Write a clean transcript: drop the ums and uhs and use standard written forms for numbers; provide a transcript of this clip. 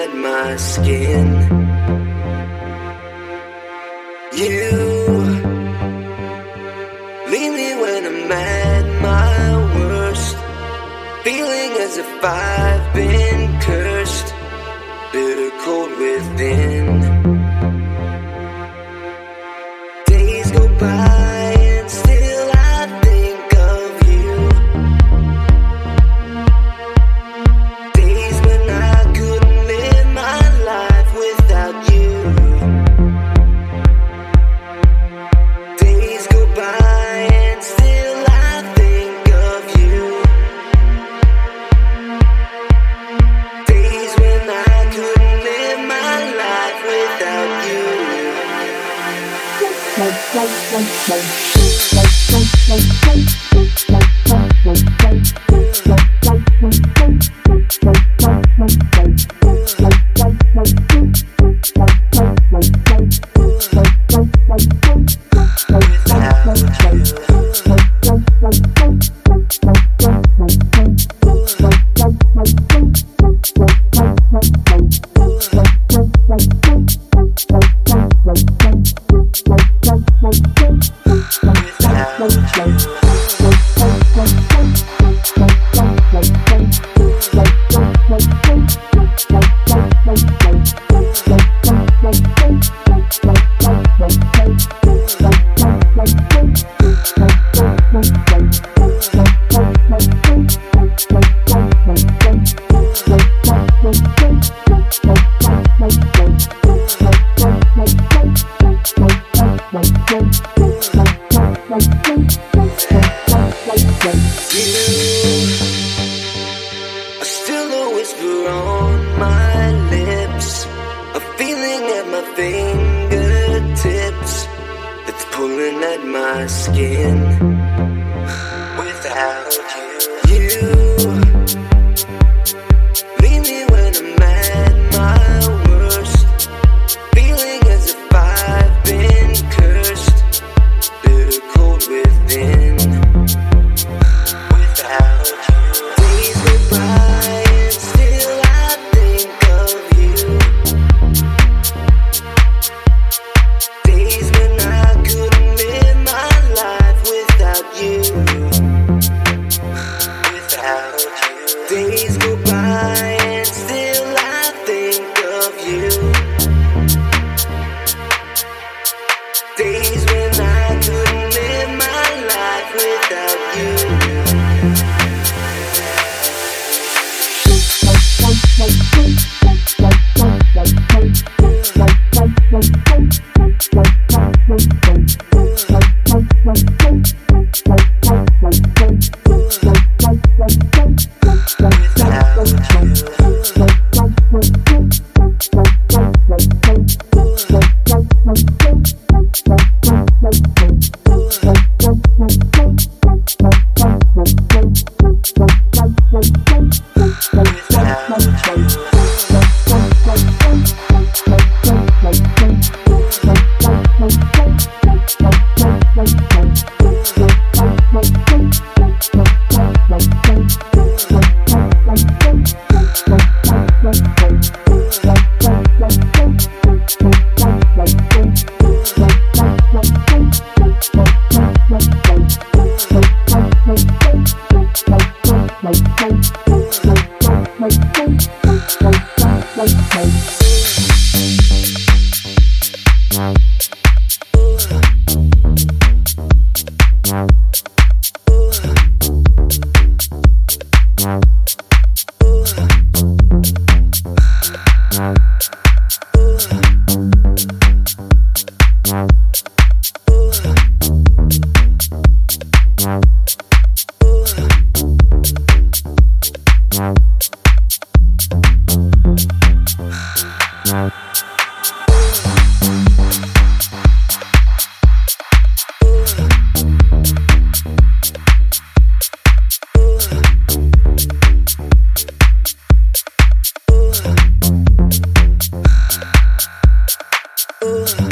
at my skin. You leave me when I'm at my worst, feeling as if I've been cursed, bitter cold within. Days go by and still I think of you. Days when I couldn't live my life without you. Days go by and still I think of you. Days when I couldn't live my life without you. I still a whisper on my lips, a feeling at my fingertips that's pulling at my skin. Without you, leave me when I'm at my worst, feeling as if I've been cursed, bitter cold within. Without you, days go by and still I think of you. Days when I couldn't live my life without you. Without you, days go by and still I think of you. Days when I couldn't live my life without you. Ooh.